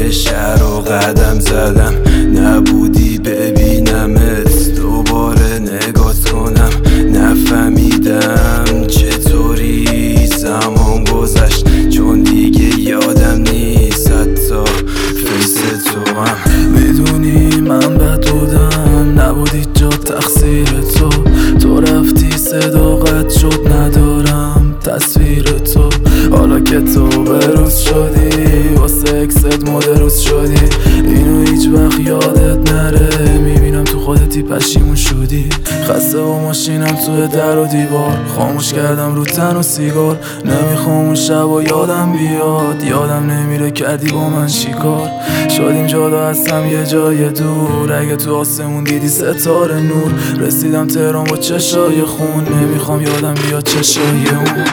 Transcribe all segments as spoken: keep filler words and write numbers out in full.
همه شهر و قدم زدم، نبودی ببینمت دوباره نگات کنم. نفهمیدم چطوری زمان گذشت، چون دیگه یادم نیست حتی فیس تو هم. میدونی من بد بودم، نبودی جا تقصیر تو. تو رفتی صداقت شد، ندارم تصویر تو. حالا که تو بروز شدی، واسه اکست مدروز شدی، اینو هیچ وقت یادت نره. میبینم تو خودتی پشیمون شدی. خسته با ماشینم توی در و دیوار، خاموش کردم رو تن و سیگار. نمیخوام اون شب و یادم بیاد، یادم نمیره کردی با من چیکار. شدیم جدا هستم یه جای دور، اگه تو آسمون دیدی ستاره نور. رسیدم تهران با چشای خون، نمیخوام یادم بیاد چشای اون.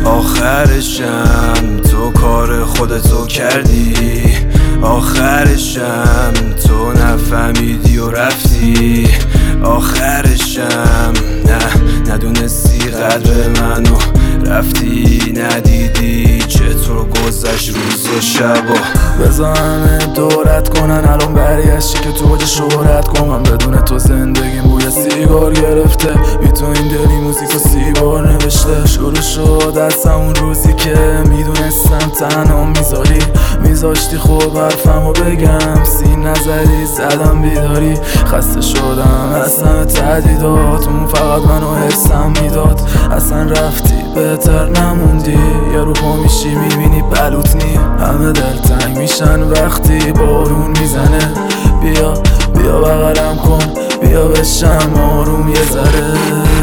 آخرشم تو کار خودتو کردی، آخرشم تو نفهمیدی و رفتی. آخرشم نه ندونستی قدر منو، رفتی ندیدی چطور گذشت روز و شبا. بذار همه دورت کنن الان برگشتی که تو اوج شهرت کن. من بدون تو زندگیم بوی سیگار گرفته، بی تو این دلی موزیکو سی بار نوشته. شروع شد از همون روزی که میدونستم تنها میذاری، میذاشتی خوب حرفمو بگم، سی نظری زدم بیداری. خسته شدم از همه تهدیدات، اون فقط منو حسم میداد. اصلا رفتی بهتر نموندی، یه رو پا میشی میبینی بلوتنی. همه دلتنگ میشن وقتی بارون میزنه. بیا بیا بغلم کن، بیا بشم آروم یه ذره.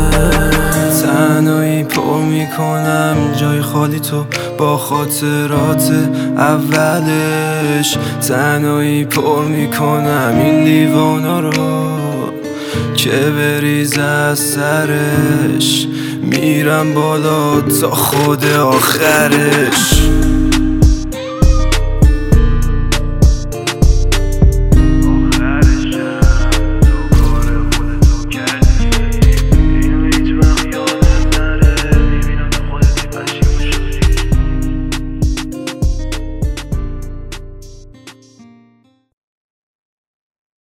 تنهایی پر میکنم جای خالی تو با خاطرات اولش. تنهایی پر میکنم این لیوانا رو که بریز از سرش. میرم بالا تا خود آخرش.